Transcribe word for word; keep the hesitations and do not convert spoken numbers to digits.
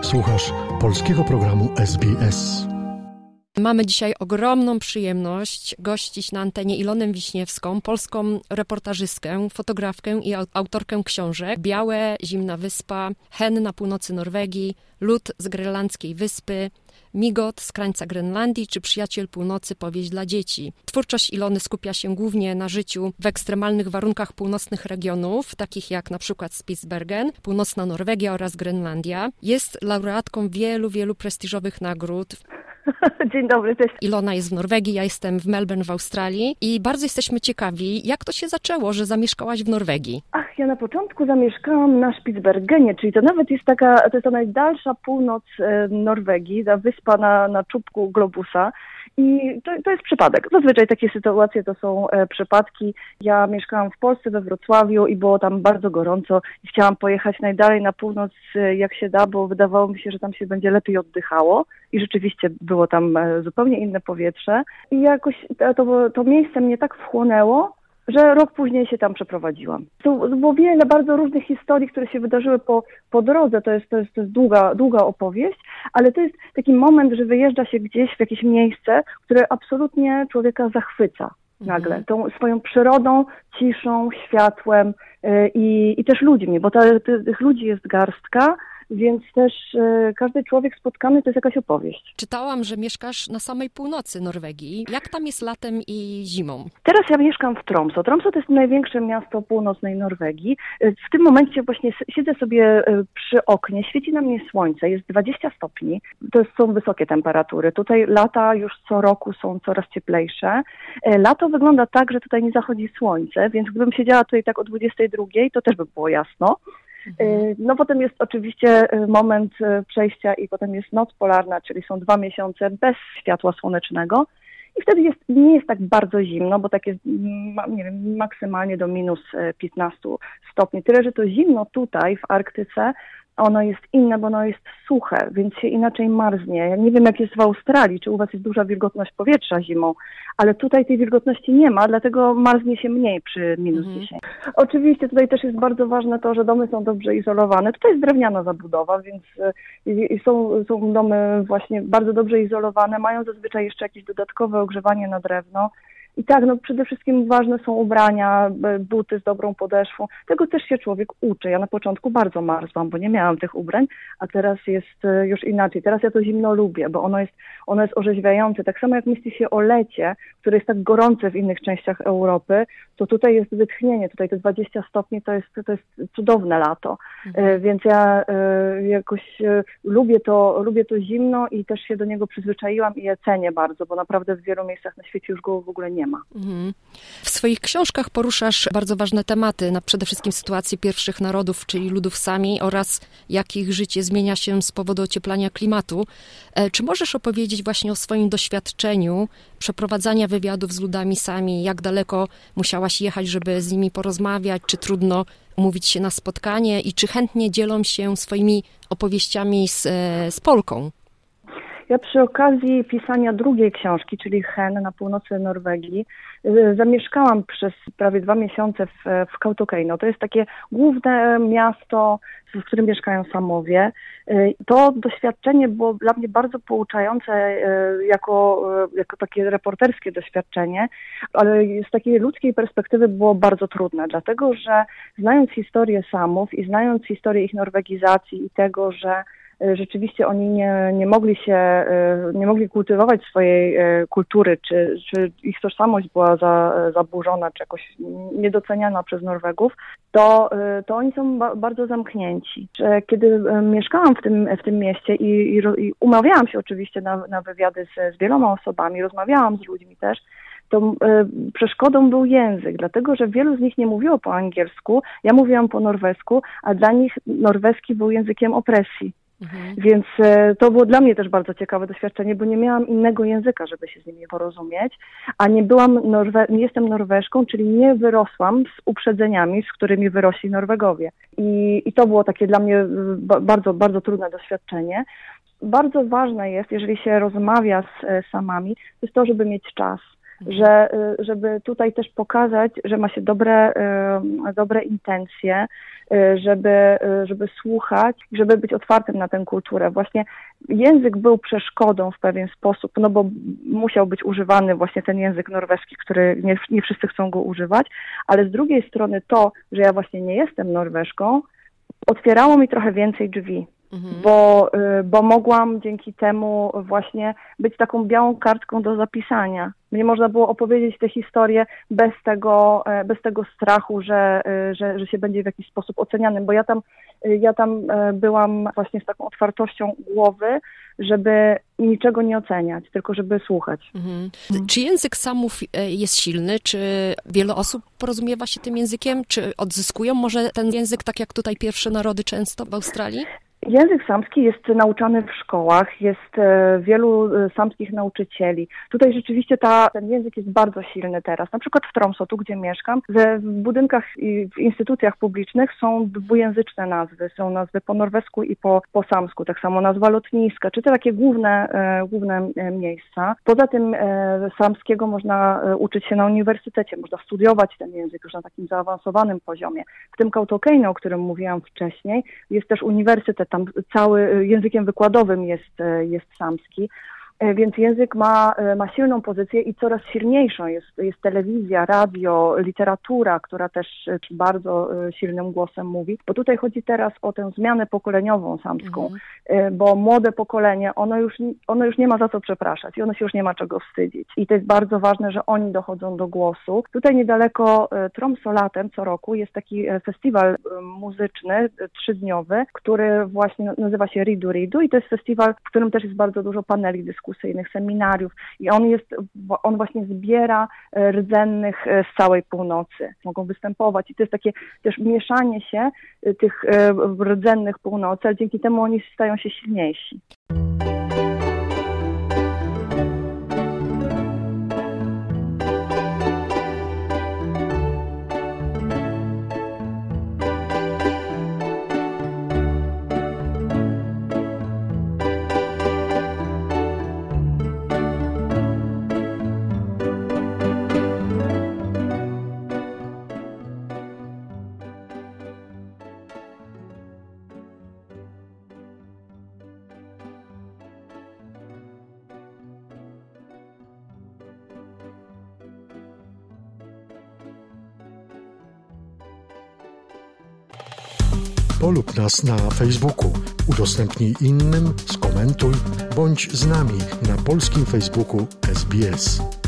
Słuchasz polskiego programu S B S. Mamy dzisiaj ogromną przyjemność gościć na antenie Ilonę Wiśniewską, polską reportażystkę, fotografkę i autorkę książek Białe, Zimna Wyspa, Hen na północy Norwegii, Lód z grenlandzkiej wyspy, Migot z krańca Grenlandii czy Przyjaciel Północy, powieść dla dzieci. Twórczość Ilony skupia się głównie na życiu w ekstremalnych warunkach północnych regionów, takich jak na przykład Spitsbergen, północna Norwegia oraz Grenlandia. Jest laureatką wielu, wielu prestiżowych nagród. Dzień dobry, cześć. Ilona jest w Norwegii, ja jestem w Melbourne w Australii i bardzo jesteśmy ciekawi, jak to się zaczęło, że zamieszkałaś w Norwegii? Ach, ja na początku zamieszkałam na Spitsbergenie, czyli to nawet jest taka, to jest ta najdalsza północ e, Norwegii, ta wyspa na, na czubku globusa. I to, to jest przypadek. Zazwyczaj takie sytuacje to są e, przypadki. Ja mieszkałam w Polsce, we Wrocławiu i było tam bardzo gorąco i chciałam pojechać najdalej na północ e, jak się da, bo wydawało mi się, że tam się będzie lepiej oddychało i rzeczywiście było tam e, zupełnie inne powietrze. I jakoś to, to miejsce mnie tak wchłonęło, że rok później się tam przeprowadziłam. To było wiele bardzo różnych historii, które się wydarzyły po, po drodze. To jest, to, jest, to jest długa, długa opowieść, ale to jest taki moment, że wyjeżdża się gdzieś w jakieś miejsce, które absolutnie człowieka zachwyca nagle. Mhm. Tą swoją przyrodą, ciszą, światłem yy, i, i też ludźmi, bo ta, tych ludzi jest garstka, więc też e, każdy człowiek spotkany to jest jakaś opowieść. Czytałam, że mieszkasz na samej północy Norwegii. Jak tam jest latem i zimą? Teraz ja mieszkam w Tromsø. Tromsø to jest największe miasto północnej Norwegii. W tym momencie właśnie siedzę sobie przy oknie, świeci na mnie słońce, jest dwadzieścia stopni. To są wysokie temperatury. Tutaj lata już co roku są coraz cieplejsze. Lato wygląda tak, że tutaj nie zachodzi słońce, więc gdybym siedziała tutaj tak o dwudziestej drugiej, to też by było jasno. No potem jest oczywiście moment przejścia i potem jest noc polarna, czyli są dwa miesiące bez światła słonecznego i wtedy jest, nie jest tak bardzo zimno, bo tak jest, nie wiem, maksymalnie do minus piętnaście stopni. Tyle, że to zimno tutaj w Arktyce, ono jest inne, bo ono jest suche, więc się inaczej marznie. Ja nie wiem, jak jest w Australii, czy u was jest duża wilgotność powietrza zimą, ale tutaj tej wilgotności nie ma, dlatego marznie się mniej przy minus mhm. dziesięć. Oczywiście tutaj też jest bardzo ważne to, że domy są dobrze izolowane. Tutaj jest drewniana zabudowa, więc y, są, są domy właśnie bardzo dobrze izolowane, mają zazwyczaj jeszcze jakieś dodatkowe ogrzewanie na drewno. I tak, no przede wszystkim ważne są ubrania, buty z dobrą podeszwą. Tego też się człowiek uczy. Ja na początku bardzo marzłam, bo nie miałam tych ubrań, a teraz jest już inaczej. Teraz ja to zimno lubię, bo ono jest, ono jest orzeźwiające. Tak samo jak myśli się o lecie, które jest tak gorące w innych częściach Europy, to tutaj jest wytchnienie. Tutaj te dwadzieścia stopni to jest, to jest cudowne lato. Mhm. Więc ja jakoś lubię to, lubię to zimno i też się do niego przyzwyczaiłam i je cenię bardzo, bo naprawdę w wielu miejscach na świecie już go w ogóle nie ma. Mhm. W swoich książkach poruszasz bardzo ważne tematy, na przede wszystkim sytuację pierwszych narodów, czyli ludów sami oraz jak ich życie zmienia się z powodu ocieplania klimatu. Czy możesz opowiedzieć właśnie o swoim doświadczeniu przeprowadzania wywiadów z ludami sami, jak daleko musiałaś jechać, żeby z nimi porozmawiać, czy trudno umówić się na spotkanie i czy chętnie dzielą się swoimi opowieściami z, z Polką? Ja przy okazji pisania drugiej książki, czyli Hen na północy Norwegii, zamieszkałam przez prawie dwa miesiące w, w Kautokeino. To jest takie główne miasto, w którym mieszkają Samowie. To doświadczenie było dla mnie bardzo pouczające jako, jako takie reporterskie doświadczenie, ale z takiej ludzkiej perspektywy było bardzo trudne, dlatego że znając historię Samów i znając historię ich norwegizacji i tego, że rzeczywiście oni nie, nie mogli się, nie mogli kultywować swojej kultury, czy, czy ich tożsamość była za, zaburzona, czy jakoś niedoceniana przez Norwegów, to, to oni są ba, bardzo zamknięci. Kiedy mieszkałam w tym, w tym mieście i, i, i umawiałam się oczywiście na, na wywiady z, z wieloma osobami, rozmawiałam z ludźmi też, to y, przeszkodą był język, dlatego że wielu z nich nie mówiło po angielsku, ja mówiłam po norwesku, a dla nich norweski był językiem opresji. Mhm. Więc e, to było dla mnie też bardzo ciekawe doświadczenie, bo nie miałam innego języka, żeby się z nimi porozumieć, a nie byłam Norwe- nie jestem Norweszką, czyli nie wyrosłam z uprzedzeniami, z którymi wyrośli Norwegowie. I, i to było takie dla mnie ba- bardzo, bardzo trudne doświadczenie. Bardzo ważne jest, jeżeli się rozmawia z e, samami, to jest to, żeby mieć czas. Że, żeby tutaj też pokazać, że ma się dobre, dobre intencje, żeby, żeby słuchać, żeby być otwartym na tę kulturę. Właśnie język był przeszkodą w pewien sposób, no bo musiał być używany właśnie ten język norweski, który nie, nie wszyscy chcą go używać, ale z drugiej strony to, że ja właśnie nie jestem Norweżką, otwierało mi trochę więcej drzwi. Mhm. Bo, bo mogłam dzięki temu właśnie być taką białą kartką do zapisania. Mnie można było opowiedzieć tę historię bez tego, bez tego strachu, że, że, że się będzie w jakiś sposób ocenianym, bo ja tam, ja tam byłam właśnie z taką otwartością głowy, żeby niczego nie oceniać, tylko żeby słuchać. Mhm. Czy język Samów jest silny? Czy wiele osób porozumiewa się tym językiem? Czy odzyskują może ten język, tak jak tutaj pierwsze narody często w Australii? Język samski jest nauczany w szkołach, jest wielu samskich nauczycieli. Tutaj rzeczywiście ta, ten język jest bardzo silny teraz. Na przykład w Tromsø, tu gdzie mieszkam, w budynkach i w instytucjach publicznych są dwujęzyczne nazwy. Są nazwy po norwesku i po, po samsku. Tak samo nazwa lotniska, czy te takie główne, główne miejsca. Poza tym samskiego można uczyć się na uniwersytecie, można studiować ten język już na takim zaawansowanym poziomie. W tym Kautokeino, o którym mówiłam wcześniej, jest też uniwersytet. Tam cały językiem wykładowym jest, jest samski, więc język ma, ma silną pozycję i coraz silniejszą. Jest, jest telewizja, radio, literatura, która też bardzo silnym głosem mówi, bo tutaj chodzi teraz o tę zmianę pokoleniową samską, mhm. bo młode pokolenie, ono już, ono już nie ma za co przepraszać i ono się już nie ma czego wstydzić. I to jest bardzo ważne, że oni dochodzą do głosu. Tutaj niedaleko Tromsø latem co roku jest taki festiwal muzyczny, trzydniowy, który właśnie nazywa się Ridu Ridu i to jest festiwal, w którym też jest bardzo dużo paneli dyskusyjnych, seminariów i on jest, on właśnie zbiera rdzennych z całej północy. Mogą występować i to jest takie też mieszanie się tych rdzennych północy, ale dzięki temu oni stają się silniejsi. Polub nas na Facebooku, udostępnij innym, skomentuj, bądź z nami na polskim Facebooku S B S.